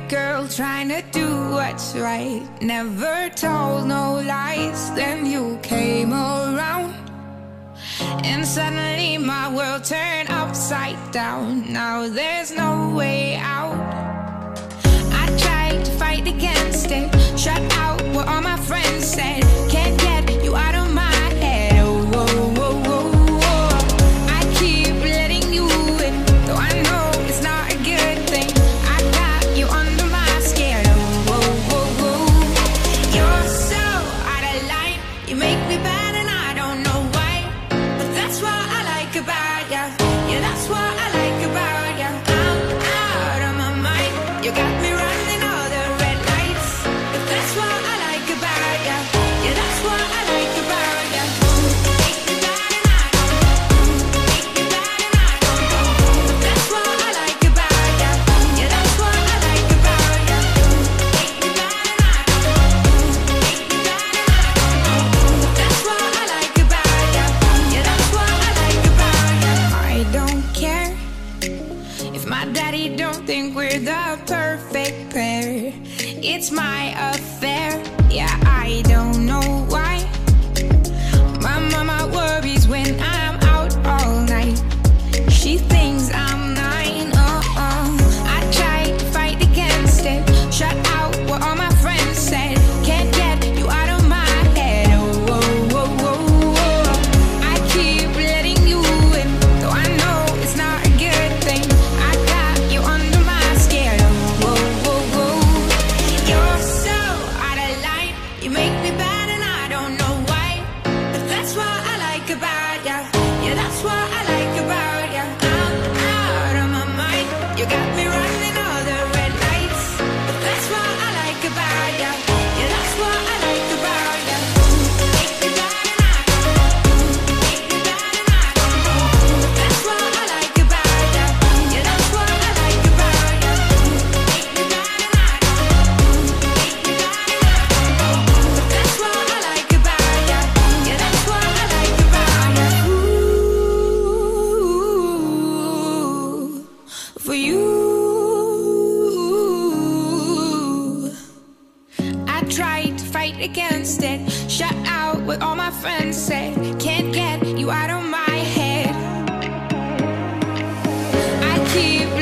girl trying to do what's right, never told no lies. Then you came around, and suddenly my world turned upside down. Now there's no way out. I tried to fight against it, shut out what all my friends said. Can't get you out of my head. Oh, whoa, whoa, whoa, whoa. I keep letting you in, though I know it's not a good thing. I got you under my skin. Oh, whoa, whoa, whoa. You're so out of line. You make me bad and I don't know why, but that's what I like about ya. Yeah, that's what I like about ya. I'm out of my mind. You got me running all the red lights, but that's what I like about ya. Yeah, that's what I like about ya. Make me bad and I don't know. Make me bad and I don't know. But that's what I like about ya. Yeah, that's what I like about ya. Make me bad and I don't know. Make me bad and I don't know. But that's what I like about ya. Yeah, that's what I like about ya. I don't care if my daddy don't think we're the perfect pair. It's my affair. Yeah, I don't know why. My mama worries when I'm out all night. She thinks I'm 9. I tried to fight against it, shut out what all my friends said. Can't get you out of my head. Oh, whoa, whoa, whoa, whoa. I keep letting you in, though I know it's not a good thing. I got you under my skin. Oh, whoa, whoa, whoa. You're so out of line. You make me bad and I don't know why, but that's what I like about ya. Yeah, that's what I like about ya. I'm out of my mind. You got me running all the red lights, but that's what I like about ya. Yeah, that's what I like about ya. Make me bad and I don't know. Make me bad and I don't know. But that's what I like about ya. Yeah, that's what I like about ya. Make me bad and I don't know. Make me bad and I don't know. But that's what I like about ya. Yeah, that's what I like about ya. Ooh, for you. I tried to fight against it, shut out what all my friends said. Can't get you out of my head. I keep